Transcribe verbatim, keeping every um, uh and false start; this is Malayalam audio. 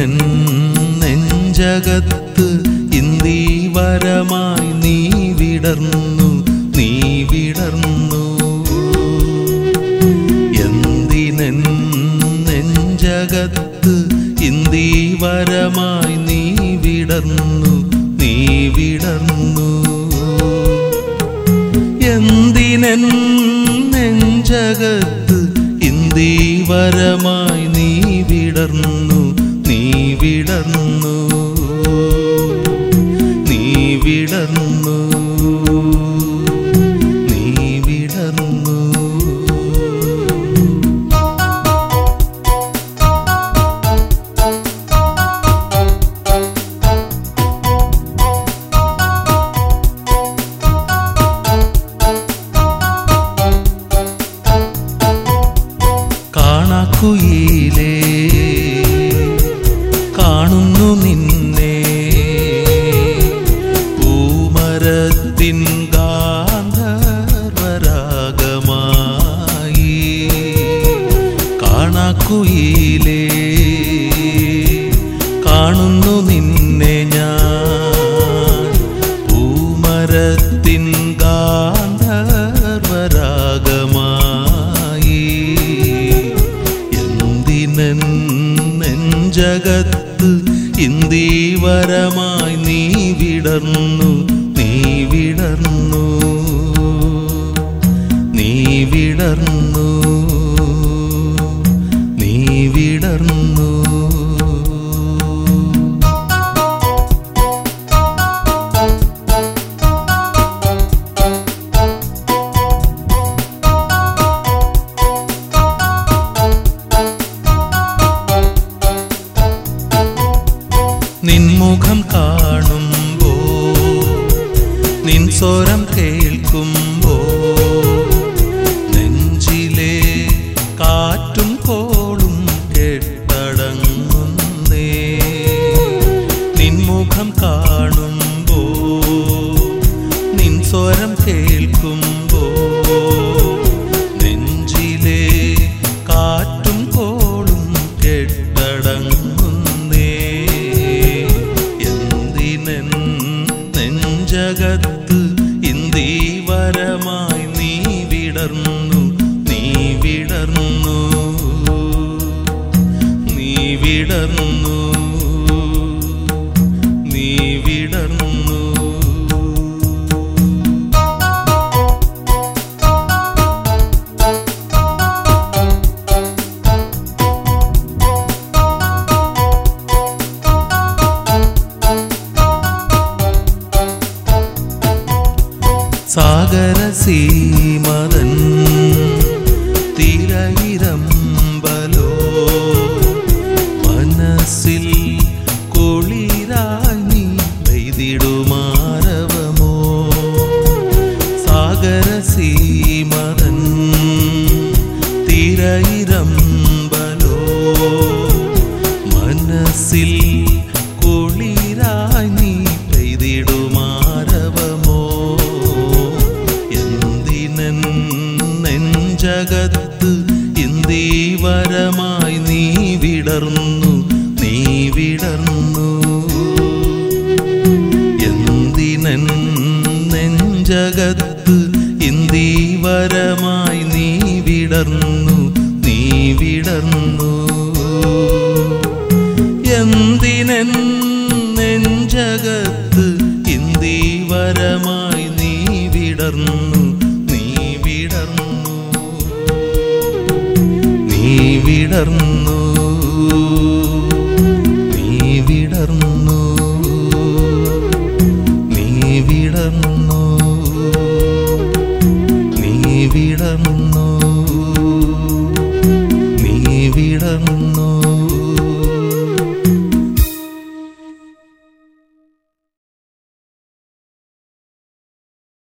നെഞ്ചകത്ത് ഇന്ദീവരമായി നീ വിടർന്നു നീ വിടർന്നു എന്തിനെൻ നെഞ്ചകത്ത് ഇന്ദീവരമായി നീ വിടർന്നു നീ വിടർന്നു എന്തിനെൻ നെഞ്ചകത്ത് ഇന്ദീവരമായി നീ വിടർന്നു നീ വിടർന്നു നീ വിടർന്നു നീ വിടർന്നു കാണാക്കുയിലേ കാണുന്നു നിന്നെ പൂമരത്തിൻ ഗാന്ധർവരാഗമായി കാണാക്കുയിലേ കാണുന്നു നിന്നെ ഞാൻ പൂമരത്തിൻ ഗാന്ധർവരാഗമായി നെഞ്ചകത്ത് ഇന്ദീവരമായി നീ വിടർന്നു നീ വിടർന്നു നീ വിടർന്നു നീ വിടർന്നു നിൻമുഖം കാണുമ്പോ നിൻ സ്വരം കേൾക്കുമ്പോ നെഞ്ചിലെ കാറ്റും കോളും കെട്ടടങ്ങുന്നേ നിൻമുഖം കാണുമ്പോ നിൻ സ്വരം കേൾക്കുമ്പോ നെഞ്ചിലെ കാറ്റും കോളും കെട്ടടങ്ങുന്നേ നെഞ്ചകത്ത് ഇന്ദീവരമായി നീ വിടർന്നു നീ വിടർന്നു നീ വിടർന്നു നീ വിടർന്നു സാഗരസീമതൻ തിരയിരമ്പലോ മനസ്സിൽ കുളിരായി നീ പെയ്തിടുമാരവമോ സാഗരസീമതൻ തിരയിരമ്പലോ മനസ്സിൽ കുളിരായി നീ പെയ്തിടുമാരവമോ നെഞ്ചകത്ത് ഇന്ദീവരമായി നീ വിടർന്നു നീ വിടർന്നു എന്തിനെൻ നെഞ്ചകത്ത് ഇന്ദീവരമായി നീ വിടർന്നു നീ വിടർന്നു എന്തിനെൻ നെഞ്ചകത്ത് ഇന്ദീവരമായി നീ വിടർന്നു നീ വിടർന്നു നീ വിടർന്നു നീ വിടർന്നു നീ വിടർന്നു നീ വിടർന്നു നീ വിടർന്നു